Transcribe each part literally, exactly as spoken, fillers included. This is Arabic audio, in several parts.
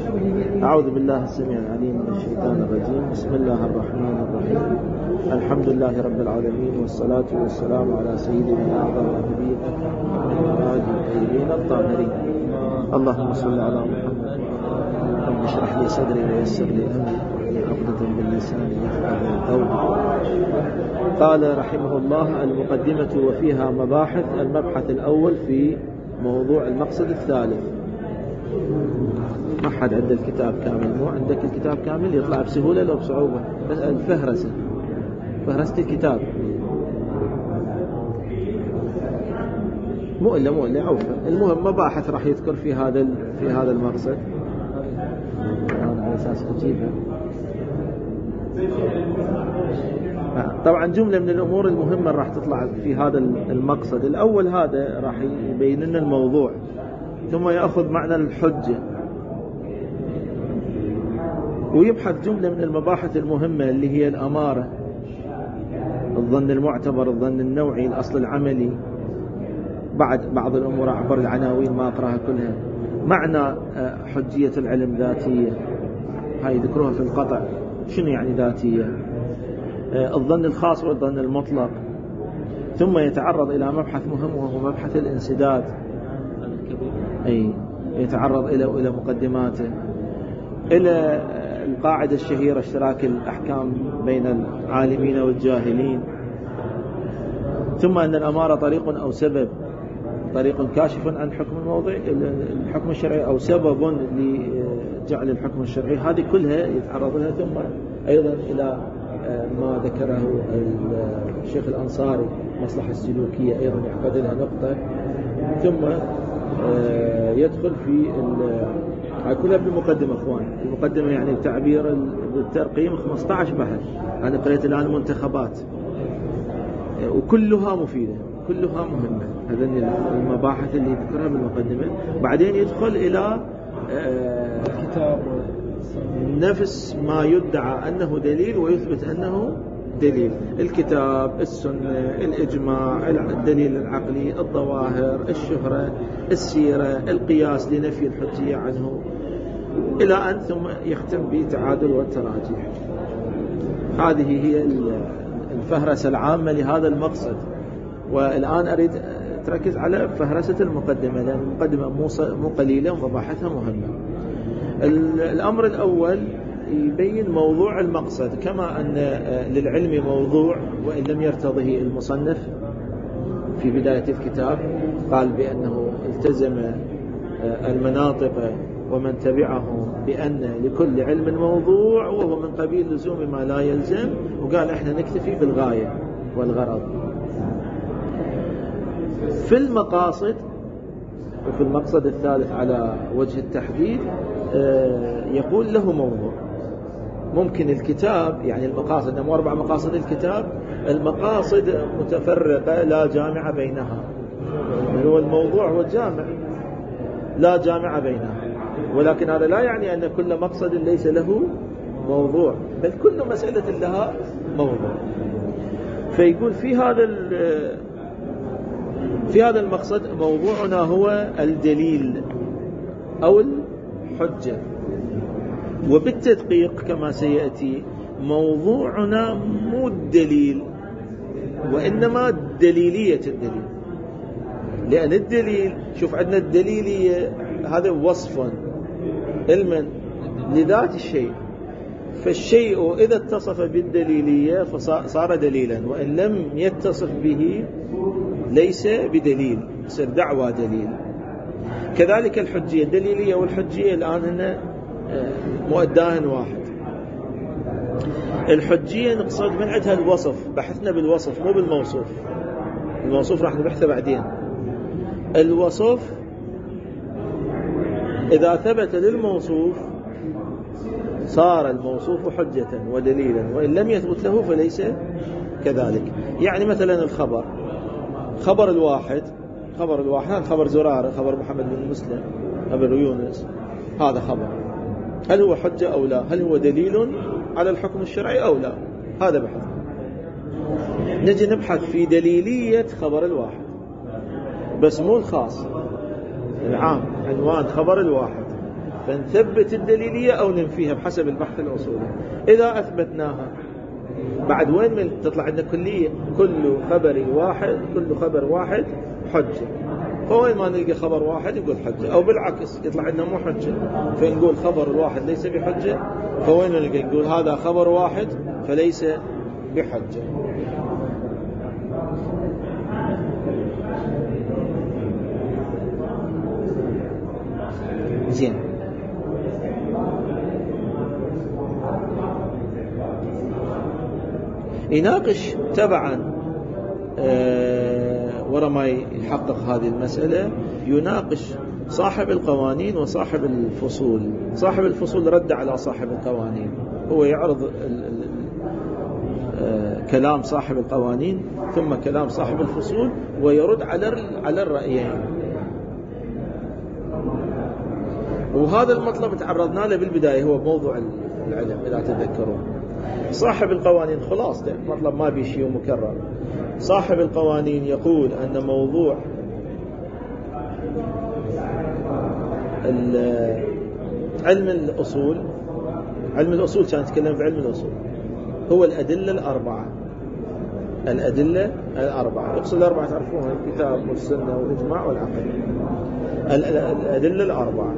أعوذ بالله السميع العليم من الشيطان الرجيم. بسم الله الرحمن الرحيم. الحمد لله رب العالمين، والصلاة والسلام على سيدنا ونبينا محمد الطيبين الطاهرين. اللهم صل على محمد. رب اشرح لي صدري ويسر لي أمري واحلل عقدة من لساني يفقهوا قولي. قال رحمه الله: المقدمة وفيها مباحث. المبحث الأول في موضوع المقصد الثالث. ما حد عنده الكتاب كامل، مو عندك الكتاب كامل يطلع بسهولة لو بصعوبة، بس الفهرسة فهرسة الكتاب مو إلا مو إلا عوفة. المهم مباحث راح يذكر في هذا في هذا المقصد. أنا على أساس أجيبها. طبعا جملة من الأمور المهمة راح تطلع في هذا المقصد الأول. هذا راح يبين لنا الموضوع، ثم يأخذ معنى الحجة، ويبحث جملة من المباحث المهمة اللي هي الأمارة، الظن المعتبر، الظن النوعي، الأصل العملي. بعد بعض الأمور أعبر العناوين ما أقرأها كلها. معنى حجية العلم ذاتية، هاي ذكروها في القطع. شنو يعني ذاتية؟ الظن الخاص والظن المطلق. ثم يتعرض إلى مبحث مهم وهو مبحث الانسداد، أي يتعرض إلى إلى مقدماته، إلى القاعدة الشهيرة اشتراك الأحكام بين العالمين والجاهلين. ثم أن الأمارة طريق أو سبب، طريق كاشف عن حكم الموضع الحكم الشرعي أو سبب لجعل الحكم الشرعي. هذه كلها يتعرض لها. ثم أيضا إلى ما ذكره الشيخ الأنصاري مصلحة السلوكية، أيضا يعقد لها نقطة. ثم يدخل في هاي كلها بالمقدمة أخوان. المقدمة يعني التعبير بالترقيم خمسة عشر بحث. أنا قرأت الآن منتخبات وكلها مفيدة، كلها مهمة. هذين المباحث اللي ذكرها بالمقدمة. بعدين يدخل إلى الكتاب نفس ما يدعى أنه دليل ويثبت أنه دليل: الكتاب، السنة، الإجماع، الدليل العقلي، الظواهر، الشهرة، السيرة، القياس لنفي الحجية عنه، إلى أن ثم يختم بتعادل والتراجيح. هذه هي الفهرسة العامة لهذا المقصد. والآن أريد تركز على فهرسة المقدمة، لأن المقدمة مو قليلة ومباحثها مهمة. الأمر الأول يبين موضوع المقصد، كما أن للعلم موضوع وإن لم يرتضه المصنف في بداية الكتاب. قال بأنه التزم المناطق ومن تبعه بأن لكل علم موضوع، وهو من قبيل لزوم ما لا يلزم. وقال احنا نكتفي بالغاية والغرض. في المقاصد وفي المقصد الثالث على وجه التحديد يقول له موضوع. ممكن الكتاب يعني المقاصد، مو أربع مقاصد الكتاب، المقاصد متفرقة لا جامع بينها. هو الموضوع هو الجامع لا جامع بينها، ولكن هذا لا يعني أن كل مقصد ليس له موضوع، بل كل مسألة لها موضوع. فيقول في هذا في هذا المقصد موضوعنا هو الدليل أو الحجة. وبالتدقيق كما سيأتي موضوعنا مو الدليل، وإنما دليلية الدليل. لأن الدليل، شوف عندنا الدليلية هذا وصف علما لذات الشيء، فالشيء إذا اتصف بالدليلية فصار دليلا، وإن لم يتصف به ليس بدليل، يصير دعوى دليل. كذلك الحجية، الدليلية والحجية الآن هن مؤداهن واحد. الحجية نقصد من عندها الوصف، بحثنا بالوصف مو بالموصوف. الموصوف راح نبحثه بعدين. الوصف إذا ثبت للموصوف صار الموصوف حجة ودليلا، وإن لم يثبت له فليس كذلك. يعني مثلا الخبر، خبر الواحد، خبر الواحد خبر زرارة، خبر محمد بن مسلم ابن يونس، هذا خبر. هل هو حجة أو لا؟ هل هو دليل على الحكم الشرعي أو لا؟ هذا بحث. نجي نبحث في دليلية خبر الواحد، بس مو الخاص، العام، عنوان خبر الواحد. فنثبت الدليلية أو ننفيها بحسب البحث الأصولي. إذا أثبتناها بعد وين من تطلع عندنا كلية كل خبر واحد كل خبر واحد حجة، فوين ما نلقى خبر واحد نقول حجة، أو بالعكس يطلع عندنا مو حجة فنقول خبر الواحد ليس بحجة، فوين ما نلقى نقول هذا خبر واحد فليس بحجة. زين. يناقش تبعا أه ورا ما يحقق هذه المسألة يناقش صاحب القوانين وصاحب الفصول. صاحب الفصول رد على صاحب القوانين، هو يعرض ال ال أه كلام صاحب القوانين ثم كلام صاحب الفصول ويرد على على الرأيين. وهذا المطلب تعرضنا له بالبداية، هو موضوع العلم إذا تذكرون. صاحب القوانين خلاص ده مطلب ما بيشي ومكرر. صاحب القوانين يقول أن موضوع علم الأصول، علم الأصول كان يتكلم في علم الأصول هو الأدلة الأربعة. الأدلة الأربعة يقصد الأربعة تعرفونها، الكتاب والسنة والإجماع والعقل. الأدلة الأربعة.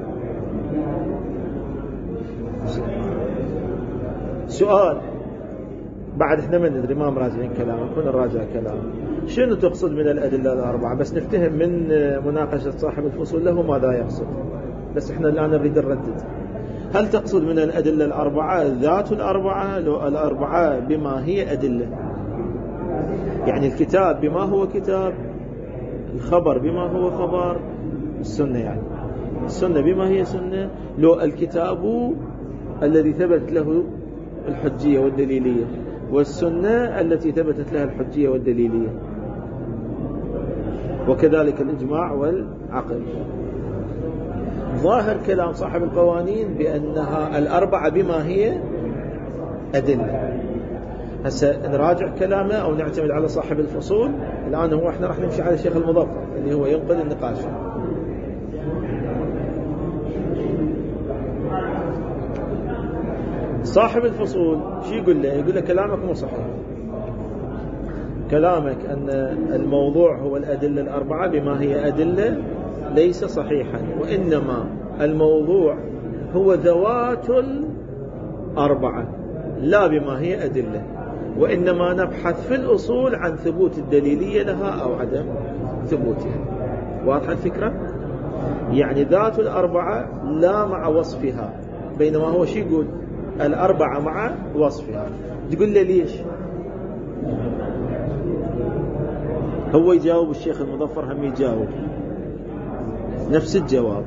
سؤال بعد احنا ما ندري ما مراجعين كلامه، كنا نراجع كلامه. شنو تقصد من الأدلة الأربعة؟ بس نفتهم من مناقشة صاحب الفصول له ماذا يقصد، بس احنا الآن نريد نردد. هل تقصد من الأدلة الأربعة ذات الأربعة، لو الأربعة بما هي أدلة، يعني الكتاب بما هو كتاب، الخبر بما هو خبر، السنة يعني السنة بما هي سنة، لو الكتاب الذي ثبت له الحجية والدليلية والسنة التي ثبتت لها الحجية والدليلية، وكذلك الإجماع والعقل. ظاهر كلام صاحب القوانين بأنها الأربعة بما هي أدلة. هسه نراجع كلامه أو نعتمد على صاحب الفصول. الآن هو احنا راح نمشي على الشيخ المظفر اللي هو ينقل النقاش. صاحب الفصول شو يقول له؟ يقول له كلامك مو صحيح، كلامك أن الموضوع هو الأدلة الأربعة بما هي أدلة ليس صحيحا، وإنما الموضوع هو ذوات الأربعة لا بما هي أدلة، وإنما نبحث في الأصول عن ثبوت الدليلية لها أو عدم ثبوتها. واضحة الفكرة؟ يعني ذات الأربعة لا مع وصفها، بينما هو شو يقول؟ الأربعة مع وصفها. تقول له ليش؟ هو يجاوب الشيخ المظفر هم يجاوب نفس الجواب.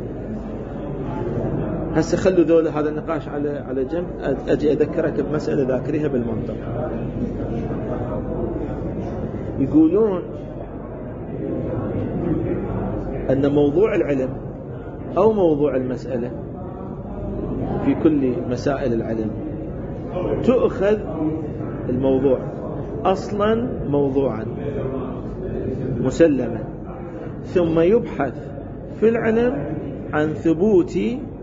هسه خلوا ذول هذا النقاش على على جنب، أجي أذكرك بمسألة ذاكريها بالمنطق. يقولون أن موضوع العلم أو موضوع المسألة في كل مسائل العلم تؤخذ الموضوع أصلا موضوعا مسلما، ثم يبحث في العلم عن ثبوت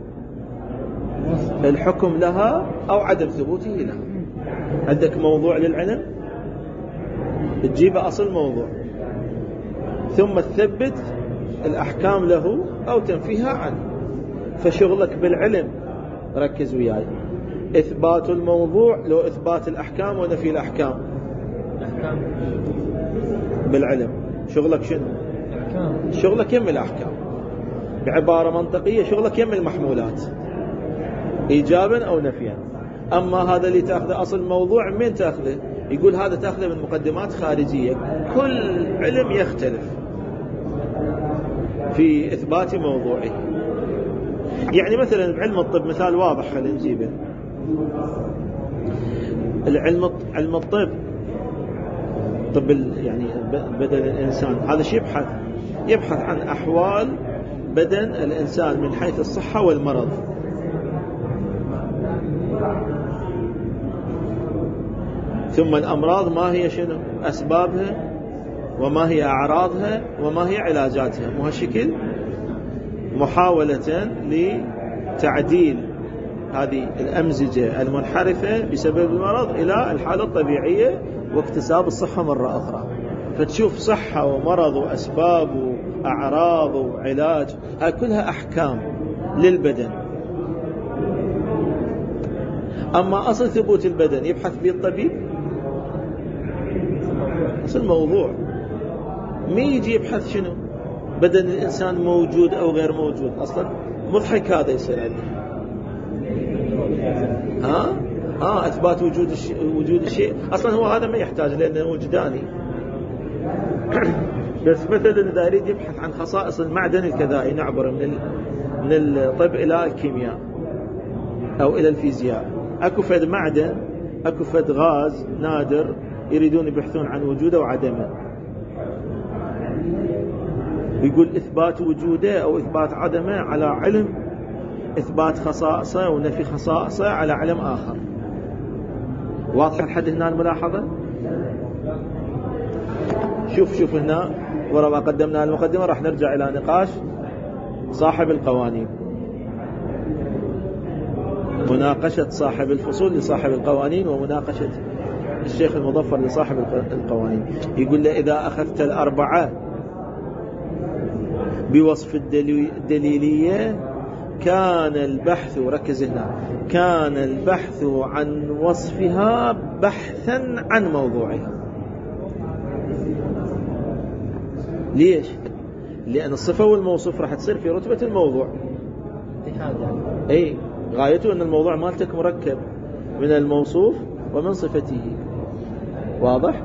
الحكم لها أو عدم ثبوته لها. عندك موضوع للعلم تجيب أصل موضوع ثم تثبت الأحكام له أو تنفيها عنه. فشغلك بالعلم ركز وياي، إثبات الموضوع لو إثبات الأحكام ونفي الأحكام. الأحكام بالعلم شغلك شنو؟ الأحكام. شغلك يم الأحكام. بعبارة منطقية شغلك يم المحمولات إيجابا أو نفيا. أما هذا اللي تأخذه أصل الموضوع من تأخذه؟ يقول هذا تأخذه من مقدمات خارجية. كل علم يختلف في إثبات موضوعه. يعني مثلا بعلم الطب مثال واضح خلينا نجيبه. العلم علم الطب طب يعني بدن الإنسان، هذا شيء يبحث يبحث عن أحوال بدن الإنسان من حيث الصحة والمرض. ثم الأمراض ما هي شنو أسبابها وما هي أعراضها وما هي علاجاتها، مو هالشكل؟ محاولة تعديل هذه الأمزجة المنحرفة بسبب المرض إلى الحالة الطبيعية واكتساب الصحة مرة أخرى. فتشوف صحة ومرض وأسباب وأعراض وعلاج، هاي كلها أحكام للبدن. أما أصل ثبوت البدن يبحث به الطبيب، أصل الموضوع مي يجي يبحث شنو بدن الإنسان موجود أو غير موجود. أصلا مضحك هذا يصير عنده. ها ها إثبات وجود الشيء، وجود الشيء أصلا هو هذا ما يحتاج لأنه وجداني. بس مثلا إذا يريد يبحث عن خصائص المعدن الكذائي نعبر من من الطب إلى الكيمياء أو إلى الفيزياء. أكو فد معدن، أكو فد غاز نادر يريدون يبحثون عن وجوده وعدمه، يقول إثبات وجوده أو إثبات عدمه على علم، إثبات خصائصه ونفي خصائصه على علم آخر. واضح لحد هنا الملاحظة؟ شوف شوف هنا ورا ما قدمنا المقدمة راح نرجع إلى نقاش صاحب القوانين، مناقشة صاحب الفصول لصاحب القوانين ومناقشة الشيخ المظفر لصاحب القوانين. يقول له إذا أخذت الأربعة بوصف الدليلية كان البحث، وركز هنا، كان البحث عن وصفها بحثا عن موضوعها. ليش؟ لأن الصفة والموصوف راح تصير في رتبة الموضوع. أي غايته أن الموضوع مالتك مركب من الموصوف ومن صفته. واضح؟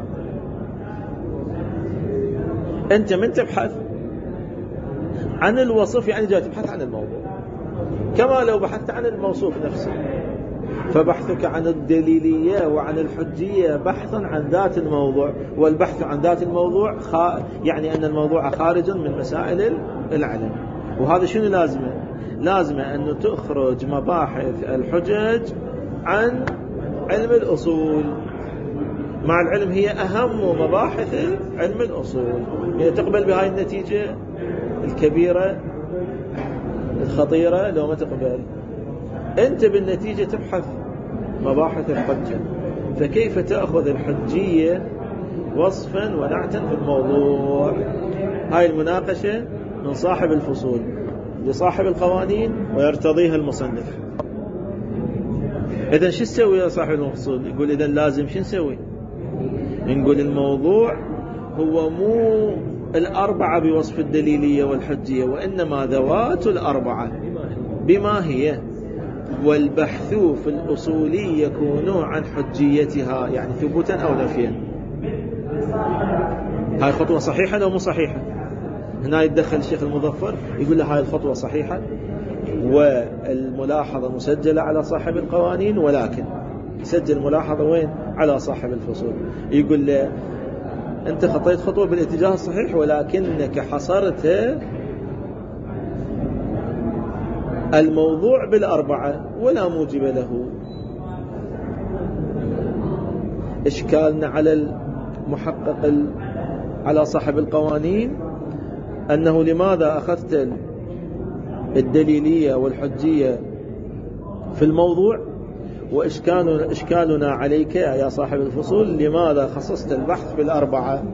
أنت من تبحث عن الوصف يعني جاي تبحث عن الموضوع، كما لو بحثت عن الموصوف نفسه. فبحثك عن الدليلية وعن الحجية بحثا عن ذات الموضوع، والبحث عن ذات الموضوع خا... يعني أن الموضوع خارج من مسائل العلم. وهذا شنو لازمه؟ لازمه أنه تخرج مباحث الحجج عن علم الأصول. مع العلم هي أهم مباحث علم الأصول. هي تقبل بهاي النتيجة الكبيرة الخطيرة لو ما تقبل. أنت بالنتيجة تبحث مباحث الحجة، فكيف تأخذ الحجية وصفا ونعتا في الموضوع؟ هاي المناقشة من صاحب الفصول لصاحب القوانين ويرتضيها المصنف. إذن شو نسوي يا صاحب الفصول؟ يقول إذن لازم شو نسوي؟ نقول الموضوع هو مو الأربعة بوصف الدليلية والحجية، وإنما ذوات الأربعة بما هي، والبحث في الأصول يكون عن حجيتها، يعني ثبوتا أو نفيا. هاي خطوة صحيحة أو مو صحيحة؟ هنا يتدخل الشيخ المظفر يقول له هاي الخطوة صحيحة والملاحظة مسجلة على صاحب القوانين، ولكن يسجل ملاحظة وين؟ على صاحب الفصول. يقول له أنت خطيت خطوة بالاتجاه الصحيح ولكنك حصرت الموضوع بالأربعة ولا موجب له. إشكالنا على المحقق على صاحب القوانين أنه لماذا أخذت الدليلية والحجية في الموضوع، وإشكالنا إشكالنا عليك يا صاحب الفصول لماذا خصصت البحث بالأربعة.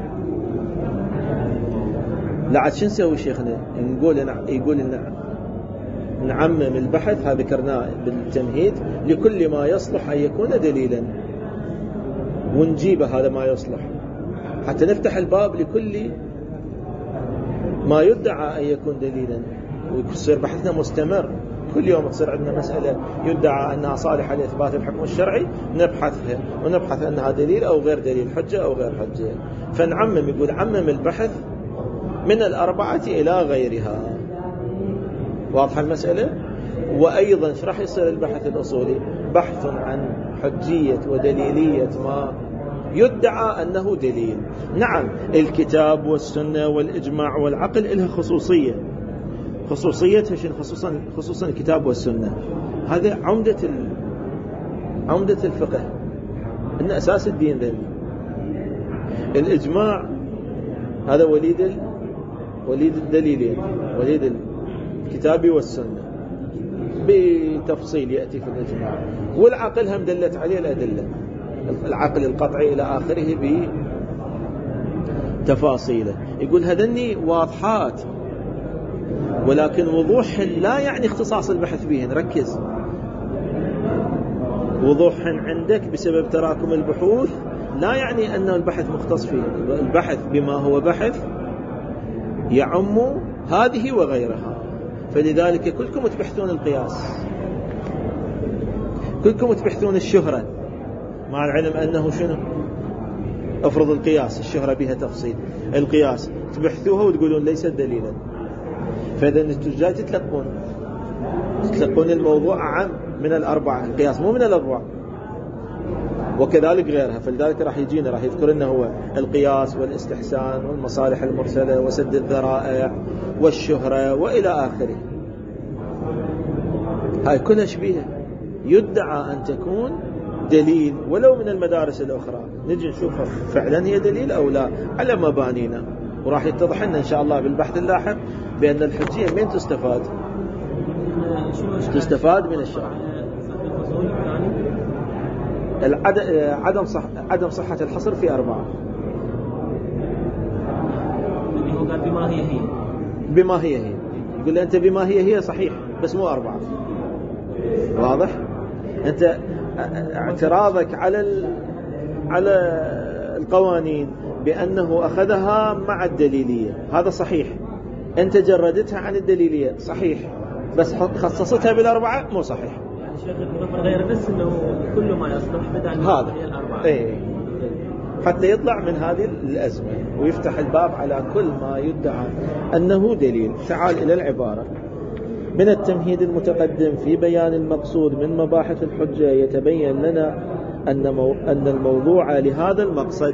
لعد شو نسوي شيخنا؟ نقول يقول نعم نعمم البحث، هذا ذكرناه بالتمهيد، لكل ما يصلح أن يكون دليلا، ونجيب هذا ما يصلح حتى نفتح الباب لكل ما يدعى أن يكون دليلا، ويصير بحثنا مستمر. كل يوم تصير عندنا مسألة يدعى أنها صالحة لإثبات الحكم الشرعي نبحثها ونبحث أنها دليل أو غير دليل، حجة أو غير حجة. فنعمم، يقول عمم البحث من الأربعة إلى غيرها. واضحة المسألة؟ وأيضا ايش راح يصير البحث الأصولي؟ بحث عن حجية ودليلية ما يدعى أنه دليل. نعم الكتاب والسنة والإجماع والعقل لها خصوصية، خصوصيتها شنو؟ خصوصا خصوصا الكتاب والسنة، هذا عمدة ال... عمدة الفقه، إن أساس الدين ذلك. الإجماع هذا وليد ال... وليد الدليلين، وليد الكتاب والسنة. بتفصيل يأتي في الإجماع، والعقل هم دلت عليه الأدلة، العقل القطعي إلى آخره بتفاصيله. يقول هذني واضحات، ولكن وضوح لا يعني اختصاص البحث بهن. ركز، وضوح عندك بسبب تراكم البحوث لا يعني أن البحث مختص فيه. البحث بما هو بحث يعم هذه وغيرها. فلذلك كلكم تبحثون القياس، كلكم تبحثون الشهرة، مع العلم أنه شنو؟ أفرض القياس الشهرة بها تفصيل، القياس تبحثوها وتقولون ليست دليلا. فإذا أنتم جاي تتلقون تتلقون الموضوع عام من الأربعة، القياس مو من الأربعة، وكذلك غيرها. فلذلك راح يجينا راح يذكر لنا هو القياس والاستحسان والمصالح المرسلة وسد الذرائع والشهرة وإلى آخره. هاي كلها شبيهة يدعى أن تكون دليل ولو من المدارس الأخرى. نجي نشوفها فعلا هي دليل أو لا على مبانينا، وراح يتضح لنا إن شاء الله بالبحث اللاحق بأن الحجية من تستفاد تستفاد من الشرع. عدم صح عدم صحة الحصر في أربعة. بما هي هي بما هي هي يقول لي أنت بما هي هي صحيح بس مو أربعة. واضح؟ أنت اعتراضك على ال... على القوانين بأنه أخذها مع الدليلية، هذا صحيح. أنت جردتها عن الدليلية صحيح، بس خصصتها بالأربعة مو صحيح. يعني شيخ النظر غير بس إنه كل ما يصلح بدأ هذا هي الأربعة. إيه، حتى يطلع من هذه الأزمة ويفتح الباب على كل ما يدعى أنه دليل. تعال إلى العبارة: من التمهيد المتقدم في بيان المقصود من مباحث الحجة يتبين لنا أن مو... أن الموضوع لهذا المقصد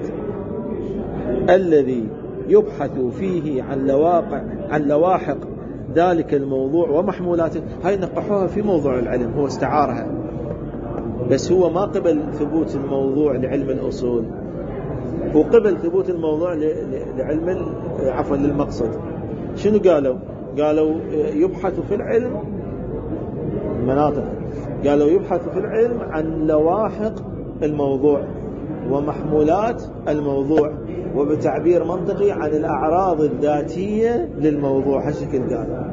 الذي يبحث فيه عن لواقع عن لواحق ذلك الموضوع ومحمولاته. هاي نقحوها في موضوع العلم، هو استعارها، بس هو ما قبل ثبوت الموضوع لعلم الأصول، هو قبل ثبوت الموضوع لعلم عفوا للمقصد. شنو قالوا؟ قالوا يبحث في العلم مناطق، قالوا يبحث في العلم عن لواحق الموضوع ومحمولات الموضوع، وبتعبير منطقي عن الأعراض الذاتية للموضوع. هالشكل قال،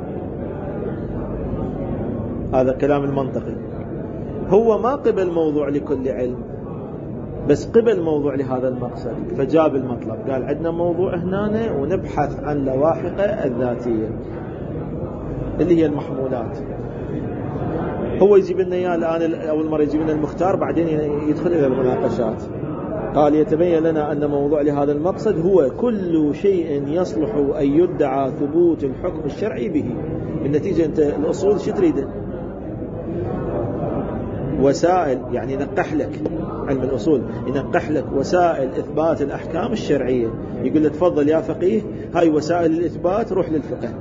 هذا كلام المنطقي. هو ما قبل موضوع لكل علم، بس قبل موضوع لهذا المقصد، فجاب المطلب قال عندنا موضوع هنا ونبحث عن لواحقه الذاتية اللي هي المحمولات. هو يجيب لنا اياه الآن أول مرة يجيب لنا المختار، بعدين يدخل إلى المناقشات. قال يتبين لنا أن موضوع لهذا المقصد هو كل شيء يصلح أن يدعى ثبوت الحكم الشرعي به. بالنتيجة أنت الأصول شو تريده؟ وسائل، يعني ينقح لك علم الأصول ينقح لك وسائل إثبات الأحكام الشرعية. يقول لك تفضل يا فقيه هاي وسائل الإثبات، روح للفقه،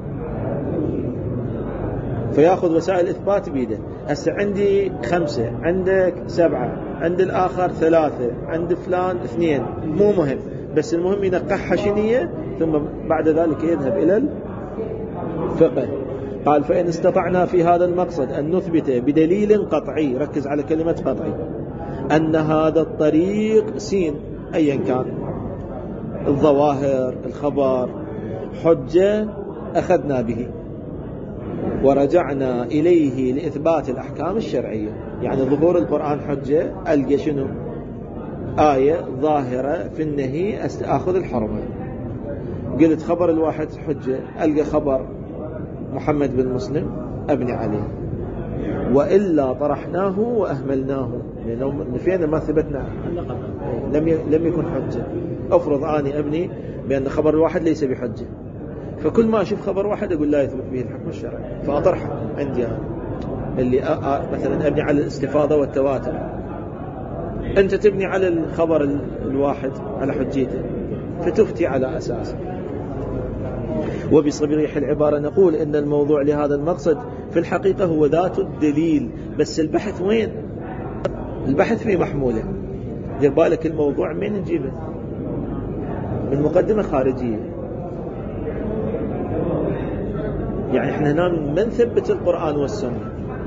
فيأخذ وسائل إثبات بيده. هسه عندي خمسة، عندك سبعة، عند الآخر ثلاثة، عند فلان اثنين، مو مهم، بس المهم ينقحها شنية، ثم بعد ذلك يذهب إلى الفقه. قال فإن استطعنا في هذا المقصد أن نثبت بدليل قطعي، ركز على كلمة قطعي، أن هذا الطريق سين أيا كان، الظواهر الخبر حجة، أخذنا به ورجعنا إليه لإثبات الأحكام الشرعية. يعني ظهور القرآن حجة، ألقى شنو؟ آية ظاهرة في النهي أخذ الحرمة. قلت خبر الواحد حجة، ألقى خبر محمد بن مسلم أبني عليه، وإلا طرحناه وأهملناه، لأنه فينا ما ثبتنا، لم لم يكن حجة. أفرض أني أبني بأن خبر الواحد ليس بحجة، فكل ما أشوف خبر واحد أقول لا يثبت به الحكم الشرعي، فأطرحه عندي أنا اللي أ... مثلا أبني على الاستفاضة والتواتر. أنت تبني على الخبر الواحد على حجيته، فتفتي على أساسه. وبصريح العبارة نقول إن الموضوع لهذا المقصد في الحقيقة هو ذات الدليل، بس البحث وين؟ البحث في محموله. دير بالك الموضوع من نجيبه؟ من مقدمة خارجية. يعني احنا هنا من ثبت القرآن والسنة،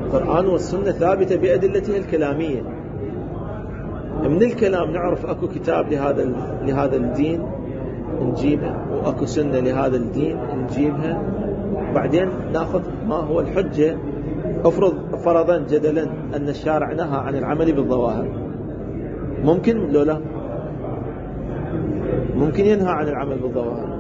القرآن والسنة ثابتة بأدلتها الكلامية. من الكلام نعرف أكو كتاب لهذا لهذا الدين نجيبها، وأكو سنة لهذا الدين نجيبها، بعدين نأخذ ما هو الحجة. أفرض فرضا جدلا أن الشارع نهى عن العمل بالظواهر، ممكن لو لا؟ ممكن ينهى عن العمل بالظواهر،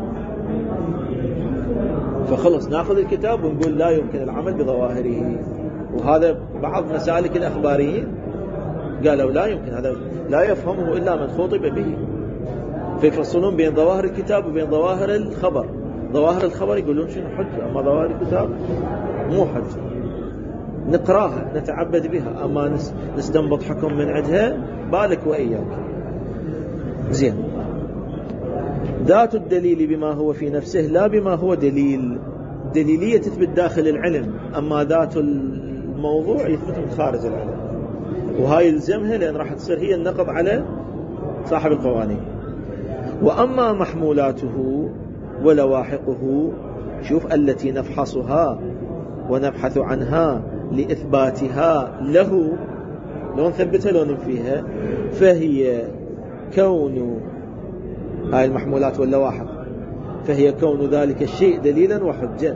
فخلص نأخذ الكتاب ونقول لا يمكن العمل بظواهره. وهذا بعض مسالك الأخباريين قالوا لا يمكن، هذا لا يفهمه إلا من خطب به، فيفصلون بين ظواهر الكتاب وبين ظواهر الخبر. ظواهر الخبر يقولون شنو حجة، أما ظواهر الكتاب مو حجة، نقراها نتعبد بها، أما نستنبط حكم من عندها بالك وإياك. زين، ذات الدليل بما هو في نفسه لا بما هو دليل. دليلية تثبت داخل العلم، أما ذات الموضوع يثبت من خارج العلم، وهاي يلزمها لأن راح تصير هي النقض على صاحب القوانين. وأما محمولاته ولواحقه، شوف التي نفحصها ونبحث عنها لإثباتها له، لو نثبتها لو ننفيها، فهي كون هاي المحمولات واللواحق، فهي كون ذلك الشيء دليلا وحجة.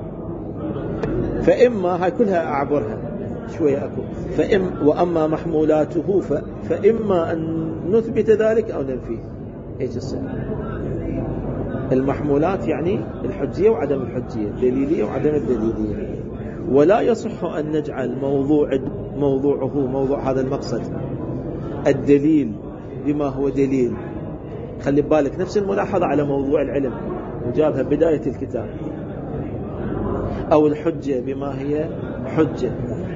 فإما هاي كلها أعبرها شوية أكو فإم وأما محمولاته ف... فإما أن نثبت ذلك أو ننفيه. إيش السنة؟ المحمولات يعني الحجية وعدم الحجية، الدليلية وعدم الدليلية. ولا يصح أن نجعل موضوع موضوعه موضوع هذا المقصد الدليل بما هو دليل. خلي بالك نفس الملاحظة على موضوع العلم وجابها بداية الكتاب، أو الحجة بما هي حجة.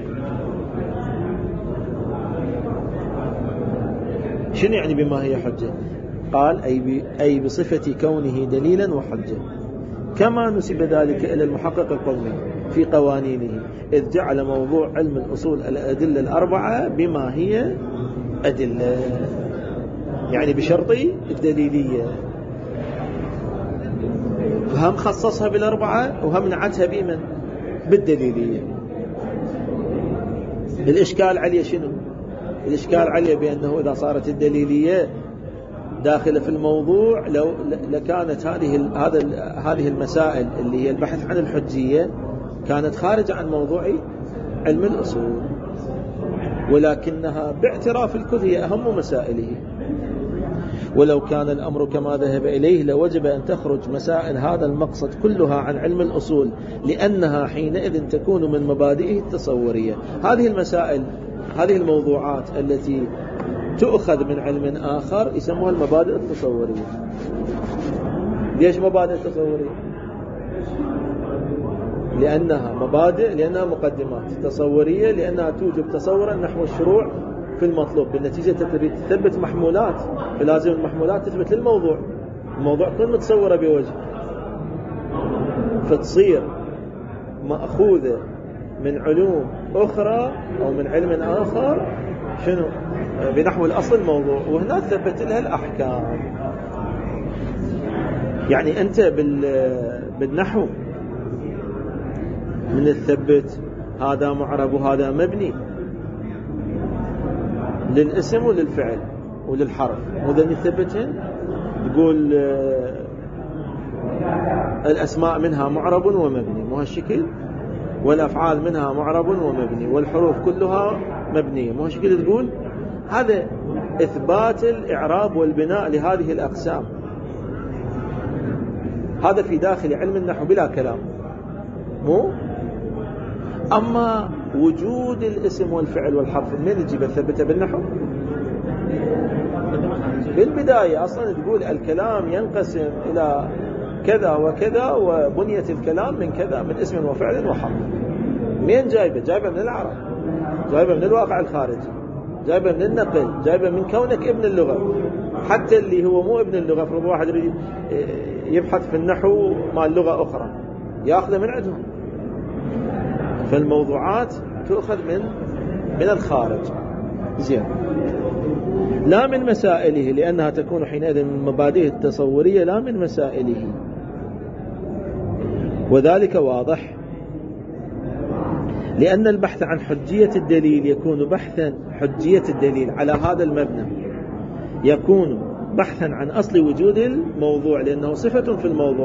شنو يعني بما هي حجة؟ قال أي, أي بصفة كونه دليلا وحجة، كما نسب ذلك إلى المحقق القومي في قوانينه، إذ جعل موضوع علم الأصول الأدلة الأربعة بما هي أدلة، يعني بشرطي الدليلية. فهم خصصها بالأربعة وهم نعتها بمن؟ بالدليلية. الإشكال عليه شنو؟ الإشكال عليه بأنه إذا صارت الدليلية داخلة في الموضوع لو لكانت هذه هذا هذه المسائل اللي هي البحث عن الحجية كانت خارجة عن موضوع علم الأصول، ولكنها باعتراف الكل هي أهم مسائله. ولو كان الأمر كما ذهب إليه لوجب أن تخرج مسائل هذا المقصد كلها عن علم الأصول، لأنها حينئذ تكون من مبادئه التصورية. هذه المسائل هذه الموضوعات التي تؤخذ من علم آخر يسموها المبادئ التصورية. ليش مبادئ تصورية؟ لأنها مبادئ، لأنها مقدمات تصورية، لأنها توجب تصورا نحو الشروع في المطلوب. بالنتيجة تريد تثبت محمولات، فلازم المحمولات تثبت للموضوع. الموضوع كل متصورة بوجه، فتصير مأخوذة من علوم أخرى أو من علم آخر شنو بنحو الأصل الموضوع، وهنا تثبت لها الأحكام. يعني أنت بالنحو من الثبت هذا معرب وهذا مبني للاسم وللفعل وللحرف، وذا نثبتهن تقول الأسماء منها معرب ومبني مو هالشكل، والأفعال منها معرب ومبني، والحروف كلها مبنية مو هالشكل. تقول هذا إثبات الإعراب والبناء لهذه الأقسام، هذا في داخل علم النحو بلا كلام. مو أما وجود الاسم والفعل والحرف من تجيب الثبتة بالنحو؟ بالبداية أصلا تقول الكلام ينقسم إلى كذا وكذا، وبنية الكلام من كذا، من اسم وفعل وحرف. مين جايبه؟ جايبه من العرب، جايبه من الواقع الخارجي، جايبه من النقل، جايبه من كونك ابن اللغة. حتى اللي هو مو ابن اللغة، فرض واحد يريد يبحث في النحو مع اللغة أخرى يأخذ من عندهم. فالموضوعات تؤخذ من من الخارج. زين، لا من مسائله، لأنها تكون حينئذ من مبادئه التصورية لا من مسائله، وذلك واضح. لأن البحث عن حجية الدليل يكون بحثا حجية الدليل على هذا المبنى يكون بحثا عن أصل وجود الموضوع، لأنه صفة في الموضوع،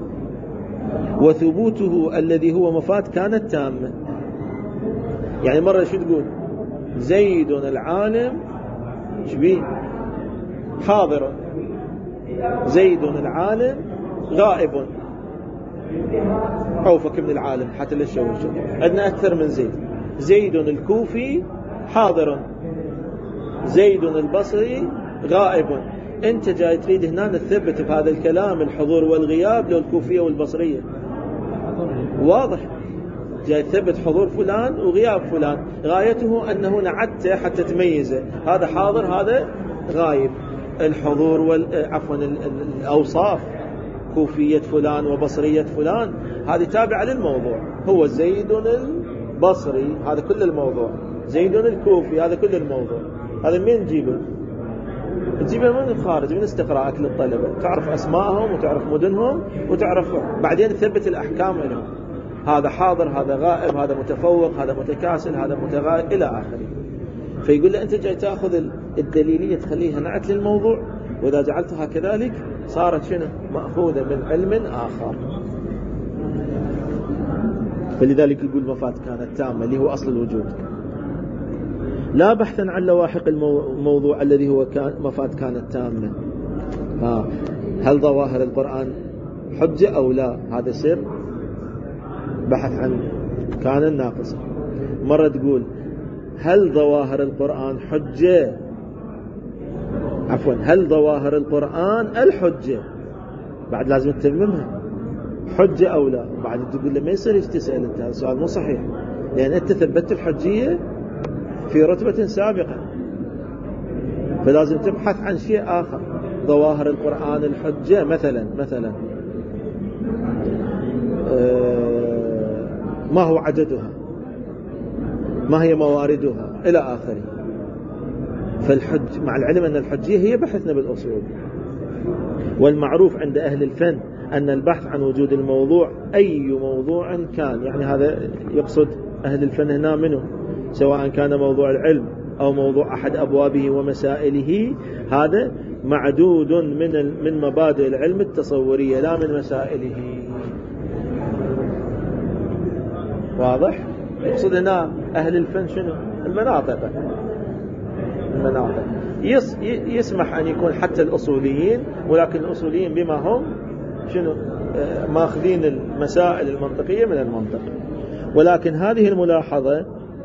وثبوته الذي هو مفاد كانت تامة. يعني مرة شو تقول؟ زيد العالم شبيه حاضر، زيد العالم غائب، خوفك من العالم حتى لا تشوش. عندنا أكثر من زيد، زيد الكوفي حاضر، زيد البصري غائب. أنت جاي تريد هنا نثبت بهذا الكلام الحضور والغياب للكوفية والبصرية، واضح؟ جاي تثبت حضور فلان وغياب فلان، غايته أنه نعته حتى تميزه، هذا حاضر هذا غايب. الحضور وال عفوا الأوصاف كوفية فلان وبصرية فلان هذه تابعة للموضوع، هو زيد البصري هذا كل الموضوع، زيد الكوفي هذا كل الموضوع. هذا مين نجيبه؟ تجيبه من الخارج، من استقراءك للطلبة، تعرف أسماءهم وتعرف مدنهم وتعرف بعدين تثبت الأحكام لهم، هذا حاضر هذا غائب هذا متفوق هذا متكاسل هذا متغائب إلى آخره. فيقول له أنت جاي تأخذ الدليلية تخليها نعت للموضوع، وإذا جعلتها كذلك صارت شنو؟ مأخوذة من علم آخر. فلذلك يقول مفاد كانت تامة اللي هو أصل الوجود، لا بحثا عن لواحق الموضوع الذي هو كان مفاد كانت تامة. ها هل ظواهر القرآن حجة أو لا؟ هذا سر بحث عن كان الناقصة. مرة تقول هل ظواهر القرآن حجة، عفوا هل ظواهر القرآن الحجة، بعد لازم تتممها حجة أو لا. بعد تقول له ما يصير ايش تسأل انت، هذا السؤال مو صحيح، لأن انت ثبتت الحجية في رتبة سابقة، فلازم تبحث عن شيء آخر. ظواهر القرآن الحجة مثلا مثلا ما هو عددها، ما هي مواردها إلى آخره. فالحج مع العلم أن الحجية هي بحثنا بالأصول، والمعروف عند أهل الفن أن البحث عن وجود الموضوع أي موضوع كان، يعني هذا يقصد أهل الفن هنا منه، سواء كان موضوع العلم أو موضوع أحد أبوابه ومسائله، هذا معدود من من مبادئ العلم التصورية لا من مسائله. واضح؟ يقصد هنا أهل الفن شنو؟ المناطق، المناطق يس يسمح أن يكون حتى الأصوليين، ولكن الأصوليين بما هم شنو ماخذين المسائل المنطقية من المنطق. ولكن هذه الملاحظة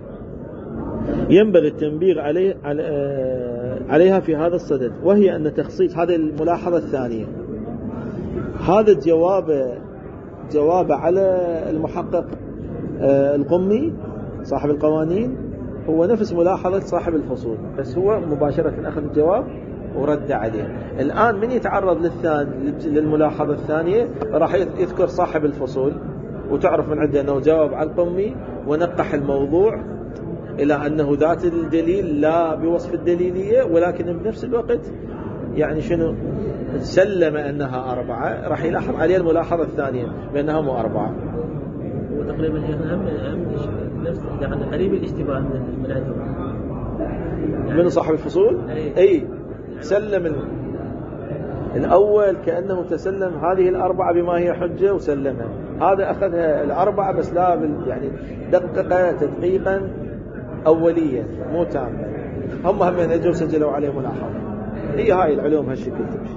ينبغي التنبيه عليه عليها في هذا الصدد، وهي أن تخصيص هذه الملاحظة الثانية، هذا الجواب جواب على المحقق القمي صاحب القوانين، هو نفس ملاحظة صاحب الفصول، بس هو مباشرة أخذ الجواب ورد عليه. الآن من يتعرض للثاني للملاحظة الثانية راح يذكر صاحب الفصول، وتعرف من عنده أنه جاوب على القمي ونقح الموضوع إلى أنه ذات الدليل لا بوصف الدليلية، ولكن بنفس الوقت يعني شنو سلم أنها أربعة، راح يلاحظ عليه الملاحظة الثانية بأنها مو أربعة. وتقريبا أهم أهم نفس يعني قريب الاشتباه من عندهم، يعني من صاحب الفصول أي, أي سلم الأول كأنه تسلم هذه الأربعة بما هي حجة وسلمها، هذا أخذها الأربعة بس لا يعني دقق تدقيقا أوليا مو تاما. هم هم نجوا سجلوا عليه ملاحظة. هي هاي العلوم هالشكل تمشي،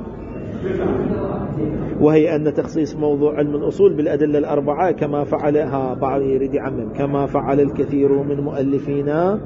وهي أن تخصيص موضوع علم الأصول بالأدلة الأربعة كما فعلها بعض يريد عمم كما فعل الكثير من مؤلفينا،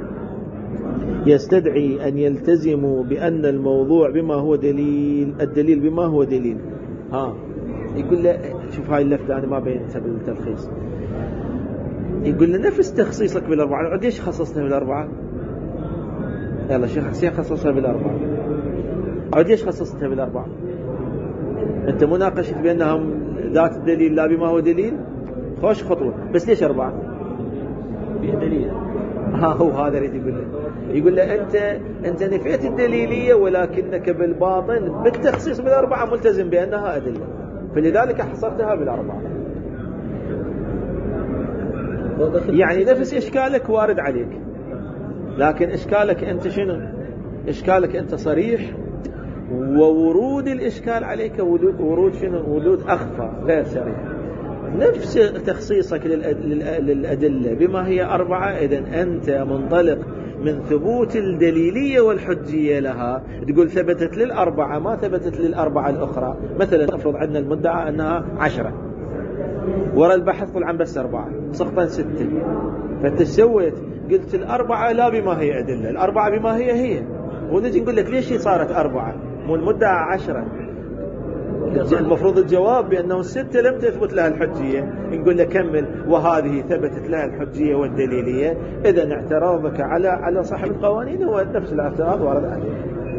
يستدعي أن يلتزموا بأن الموضوع بما هو دليل، الدليل بما هو دليل. ها يقول له شوف هاي اللفتة أنا ما بينتها بالتلخيص، يقول له نفس تخصيصك بالأربعة، عاد ليش خصصتها بالأربعة؟ يلا شيخ سيخ خصصها بالأربعة، عاد ليش خصصتها بالأربعة؟ أنت مناقشت بأنهم ذات الدليل لا بما هو دليل، خوش خطوة، بس ليش أربعة؟ فيه دليل. ها هو هذا اللي يقول له، يقول له أنت أنت نفيت الدليلية ولكنك بالباطن بالتخصيص بالأربعة ملتزم بأنها أدلة، فلذلك حصرتها بالأربعة. يعني نفس إشكالك وارد عليك، لكن إشكالك أنت شنو؟ إشكالك أنت صريح، وورود الإشكال عليك ورود شنو؟ ورود أخفى غير صريح. نفس تخصيصك للأدلة بما هي أربعة، إذن أنت منطلق من ثبوت الدليلية والحجية لها، تقول ثبتت للأربعة ما ثبتت للأربعة الأخرى. مثلا أفرض عندنا المدعى أنها عشرة، وراء البحث طلع بس أربعة، سقطا ستة، فأنت سويت قلت الأربعة لا بما هي أدلة، الأربعة بما هي هي، ونجي نقول لك ليش هي صارت أربعة مو المدعى عشرة؟ المفروض الجواب بأنه الستة لم تثبت لها الحجية، نقول لك كمل وهذه ثبتت لها الحجية والدليلية. إذن اعتراضك على على صاحب القوانين هو نفس الاعتراض وارد عليه.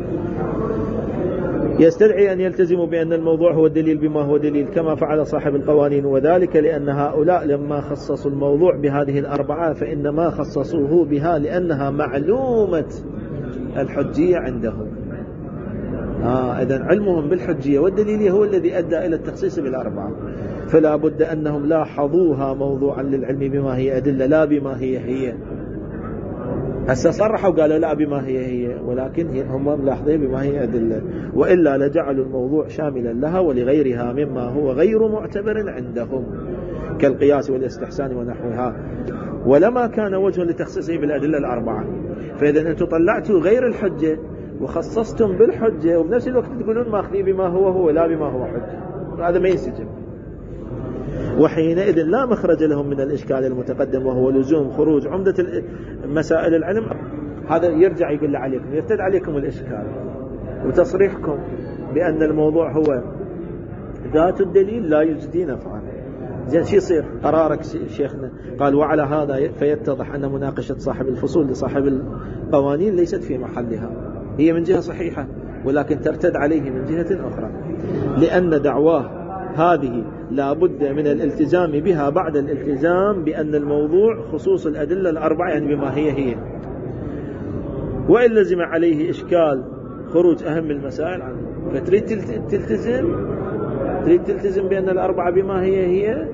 يستدعي أن يلتزموا بأن الموضوع هو الدليل بما هو دليل كما فعل صاحب القوانين، وذلك لأن هؤلاء لما خصصوا الموضوع بهذه الأربعة فإنما خصصوه بها لأنها معلومة الحجية عندهم. آه إذن علمهم بالحجية والدليلية هو الذي أدى إلى التخصيص بالأربعة، فلا بد أنهم لاحظوها موضوعا للعلم بما هي أدلة لا بما هي هي. هسه صرحوا قالوا لا بما هي هي، ولكن هم ملاحظين بما هي أدلة، وإلا لجعلوا الموضوع شاملا لها ولغيرها مما هو غير معتبر عندهم كالقياس والاستحسان ونحوها، ولما كان وجه لتخصيصه بالأدلة الأربعة. فإذا أنتم طلعتوا غير الحجة وخصصتم بالحجة، وبنفس الوقت تقولون ماخذين بما هو هو لا بما هو حجة، هذا ما ينسجم. وحينئذ لا مخرج لهم من الإشكال المتقدم، وهو لزوم خروج عمدة مسائل العلم. هذا يرجع يقول عليكم، يرتد عليكم الإشكال وتصريحكم بأن الموضوع هو ذات الدليل لا يجدي نفعا. زين شو يصير؟ قرارك شيخنا قال وعلى هذا فيتضح أن مناقشة صاحب الفصول لصاحب القوانين ليست في محلها، هي من جهة صحيحة ولكن ترتد عليه من جهة أخرى، لأن دعواه هذه لا بد من الالتزام بها بعد الالتزام بأن الموضوع خصوص الأدلة الأربعة يعني بما هي هي، وإن لزم عليه إشكال خروج أهم المسائل عنه. فتريد تلتزم تريد تلتزم بأن الأربعة بما هي هي،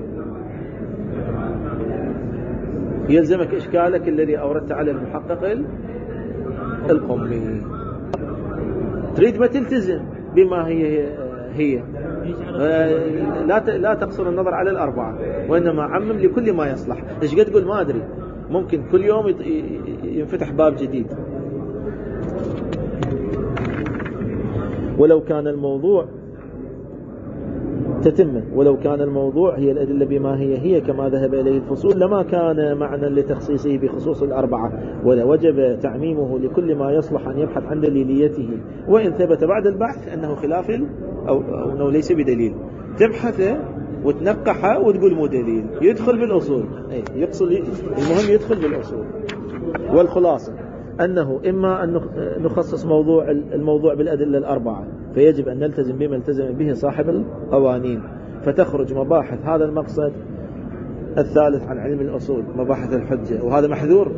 يلزمك إشكالك الذي أوردت على المحقق القمي. تريد ما تلتزم بما هي هي لا لا تقصر النظر على الأربعة، وإنما عمم لكل ما يصلح. إيش قد تقول ما أدري، ممكن كل يوم ينفتح باب جديد. ولو كان الموضوع تتمه ولو كان الموضوع هي الأدلة بما هي هي كما ذهب إليه الفصول لما كان معنى لتخصيصه بخصوص الأربعة، ولوجب تعميمه لكل ما يصلح أن يبحث عن دليليته، وإن ثبت بعد البحث أنه خلاف أو, أو أنه ليس بدليل تبحثه وتنقحه وتقول مو دليل، يدخل بالأصول. أي يقصد المهم يدخل بالأصول. والخلاصة أنه إما أن نخصص موضوع الموضوع بالأدلة الأربعة، فيجب أن نلتزم بما التزم به صاحب القوانين، فتخرج مباحث هذا المقصد الثالث عن علم الأصول مباحث الحجة، وهذا محذور.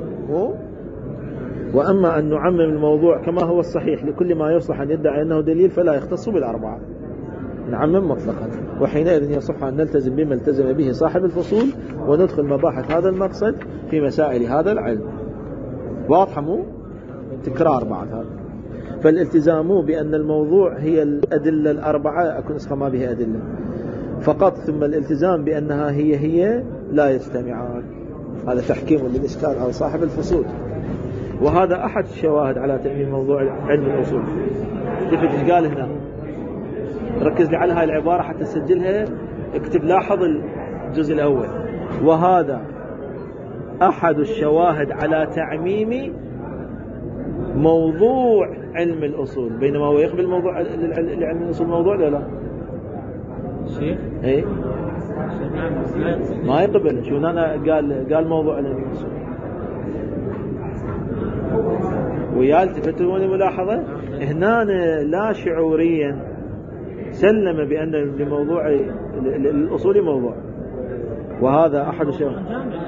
وأما أن نعمم الموضوع كما هو الصحيح لكل ما يصلح أن يدعي أنه دليل فلا يختص بالأربعة، نعمم مطلقا، وحينئذ يصح أن نلتزم بما التزم به صاحب الفصول وندخل مباحث هذا المقصد في مسائل هذا العلم. واضح مو تكرار بعد هذا؟ فالالتزام بأن الموضوع هي الأدلة الأربعة أكون نسخة ما بها أدلة فقط، ثم الالتزام بأنها هي هي لا يجتمعان. هذا تحكيم للإشكال على صاحب الفصول، وهذا أحد الشواهد على تأمين موضوع علم الأصول. شوف ايش قال هنا، ركز لي على هاي العبارة حتى تسجلها، اكتب لاحظ الجزء الأول، وهذا أحد الشواهد على تعميم موضوع علم الأصول، بينما هو يقبل موضوع لعلم الأصول موضوع لا لا شيخ ايه ما يقبل. شو أنا قال قال موضوع علم الأصول ويا التفتون ملاحظة هنا لا شعوريا سلم بأن لموضوع الأصول موضوع، وهذا أحد الشواهد.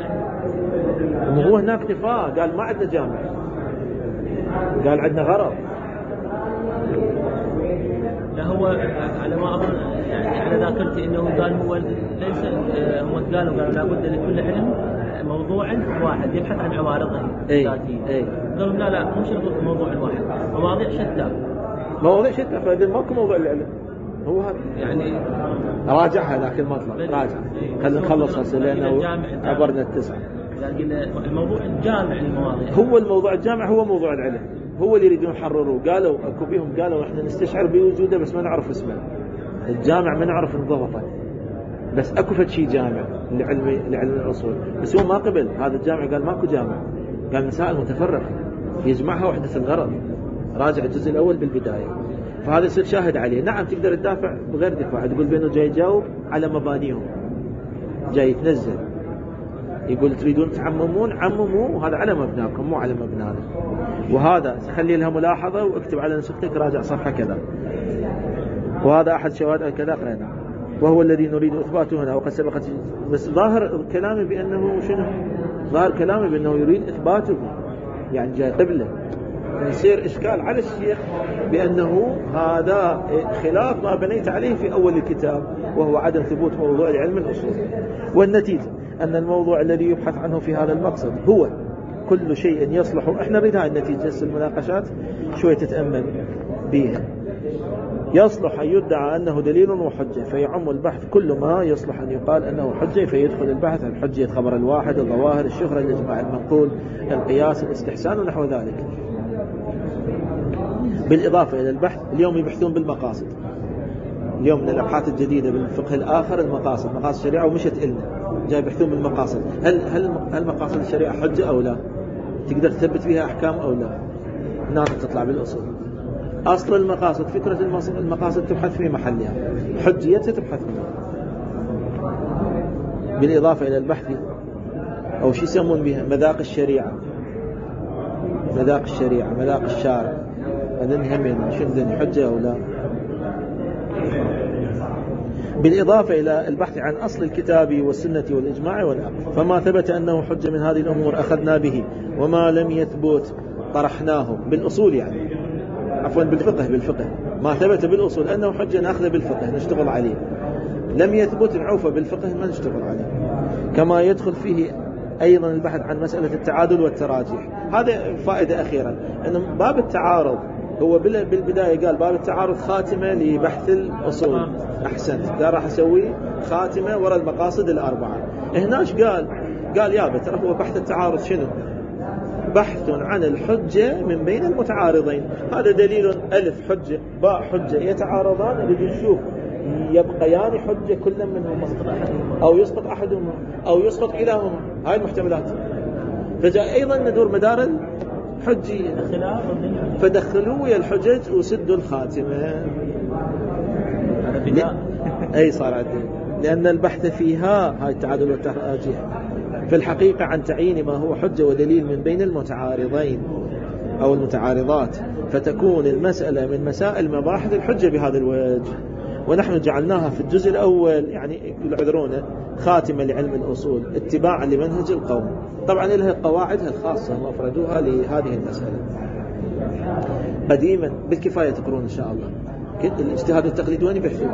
هو هناك اكتفاء، قال ما عندنا جامع، قال عندنا غرض. لا هو على ما أظن يعني على ذاكرتي إنه قال هو ليس هم قالوا قالوا لابد لكل علم موضوع واحد يبحث عن عوارضه الذاتية. أي. قالوا لا لا مش موضوع واحد، مواضيع شتى. مواضيع شتى، فإذا ماكو موضوع العلم هو هذا. يعني راجعها لكن ما طلع راجع. خلينا نخلص هسه لأنه عبرنا التسعة. الموضوع الجامع للمواضيع هو الموضوع الجامع هو موضوع العلم، هو اللي يريدون يحرروه. قالوا اكو بيهم قالوا احنا نستشعر بوجوده بس ما نعرف اسمه. الجامع ما نعرف نضبطه، بس اكو فد شيء جامع لعلم لعلم الاصول، بس هو ما قبل هذا الجامع. قال ماكو جامع، قال مسائل متفرقه يجمعها وحده الغرض. راجع الجزء الاول بالبدايه، فهذا يصير شاهد عليه. نعم تقدر تدافع بغير دفاع، تقول بانه جاي يجاوب على مبانيهم، جاي يتنزل، يقول تريدون تعممون عمموا، هذا على مبناكم مو على مبنانا. وهذا خلي لها ملاحظة واكتب على نسختك راجع صفحة كذا، وهذا أحد شواهد كذا قرأنا، وهو الذي نريد إثباته هنا وقد سبقت. بس ظاهر كلامي بأنه شنو؟ ظاهر كلامي بأنه يريد إثباته، يعني جاي قبله، فيصير إشكال على الشيخ بأنه هذا خلاف ما بنيت عليه في أول الكتاب، وهو عدم ثبوت موضوع العلم الأصول. والنتيجة أن الموضوع الذي يبحث عنه في هذا المقصد هو كل شيء يصلح. احنا نريد هاي النتيجة، المناقشات شوية تتأمل بيها. يصلح أن يدعى أنه دليل وحجة، فيعم البحث كل ما يصلح أن يقال أنه حجة، فيدخل البحث عن حجية خبر الواحد، الظواهر، الشهرة، الإجماع المنقول، القياس، الاستحسان ونحو ذلك. بالإضافة إلى البحث اليوم يبحثون بالمقاصد. اليوم من الأبحاث الجديدة بالفقه الآخر المقاصد، مقاصد الشريعة ومشت إلنا جاي يبحثون بالمقاصد. هل هل هل مقاصد الشريعة حجة أو لا؟ تقدر تثبت فيها أحكام أو لا؟ ناس تطلع بالأصول. أصل المقاصد، فكرة المقاصد تبحث في محلها، حجيتها تبحث فيها. بالإضافة إلى البحث أو شو يسمون بها مذاق الشريعة، مذاق الشريعة، مذاق الشارع، هذا همين شنو حجة أو لا. بالإضافة إلى البحث عن أصل الكتاب والسنة والإجماع والعقل، فما ثبت أنه حجة من هذه الأمور أخذنا به، وما لم يثبت طرحناه بالأصول، يعني عفوا بالفقه بالفقه ما ثبت بالأصول أنه حجة نأخذ بالفقه نشتغل عليه، لم يثبت نعوفه بالفقه ما نشتغل عليه. كما يدخل فيه أيضا البحث عن مسألة التعادل والتراجيح. هذا فائدة أخيرة، أن باب التعارض هو بالبداية قال باب التعارض خاتمة لبحث الأصول. أحسنت، ده راح أسوي خاتمة وراء المقاصد الأربعة. هناش قال قال يا بتر هو بحث التعارض شنو؟ بحث عن الحجة من بين المتعارضين. هذا دليل ألف حجة باء حجة يتعارضان، اللي نشوف يبقيان حجة كل منهما أو يسقط أحدهما أو يسقط كلاهما، هاي المحتملات. فجاء أيضا ندور مدار الحجية، فدخلوا ويا الحجج وسدوا الخاتمة. أي صار عدل، لأن البحث فيها هاي التعادل والتراجيح في الحقيقة عن تعيين ما هو حجة ودليل من بين المتعارضين أو المتعارضات، فتكون المسألة من مسائل مباحث الحجة بهذا الوجه. ونحن جعلناها في الجزء الأول يعني العذرونة خاتمة لعلم الأصول اتباعا لمنهج القوم. طبعا لها قواعدها الخاصة وأفردوها لهذه المسألة. قديما بالكفاية تقرون إن شاء الله الاجتهاد والتقليد وين يبحثون؟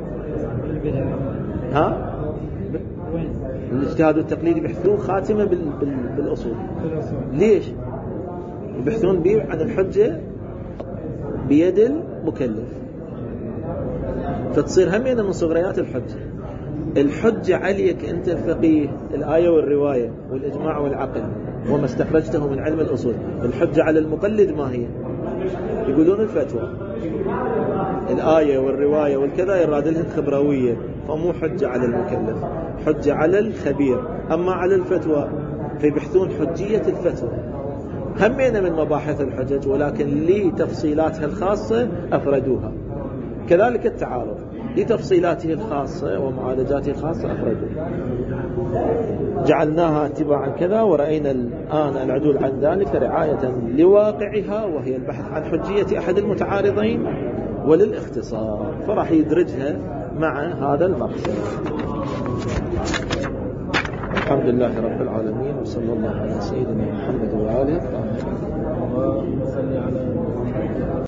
ها؟ الاجتهاد والتقليد يبحثون خاتمة بال... بال... بالأصول. ليش؟ يبحثون به عن الحجة بيد المكلف، فتصير همينة من صغريات الحجة. الحجة عليك أنت الفقيه، الآية والرواية والإجماع والعقل وما استخرجته من علم الأصول. الحجة على المقلد ما هي؟ يقولون الفتوى، الآية والرواية والكذا يراد لهم خبروية، فمو حجة على المكلف، حجة على الخبير. أما على الفتوى فيبحثون حجية الفتوى. همينة من مباحث الحجج، ولكن لتفصيلاتها الخاصة أفردوها. كذلك التعارض لتفصيلاته الخاصة ومعالجاته الخاصة أفردوها. جعلناها اتباعا كذا، ورأينا الآن العدول عن ذلك رعاية لواقعها، وهي البحث عن حجية أحد المتعارضين وللاختصار، فراح يدرجها مع هذا المقصد. الحمد لله رب العالمين، وصلى الله على سيدنا محمد وآله الطاهرين.